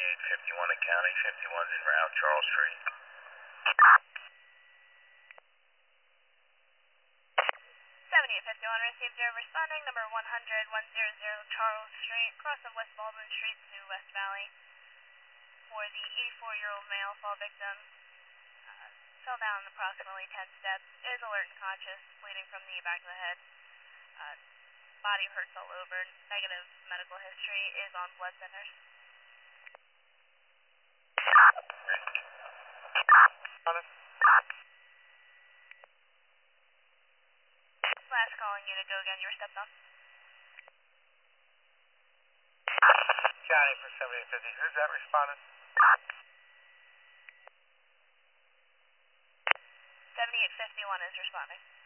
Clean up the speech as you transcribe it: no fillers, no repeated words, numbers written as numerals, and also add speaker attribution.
Speaker 1: 7851 in County, 51's en route, Charles Street.
Speaker 2: 7851 received your responding, number 100, 100 Charles Street, cross of West Baldwin Street to West Valley. For the 84-year-old male fall victim, fell down approximately 10 steps, is alert and conscious, bleeding from the back of the head. Body hurts all over, negative medical history, is on blood thinners. Flash calling you to go again, you were stepped on.
Speaker 1: County for 7850, who's that respondent?
Speaker 2: 7851 is responding.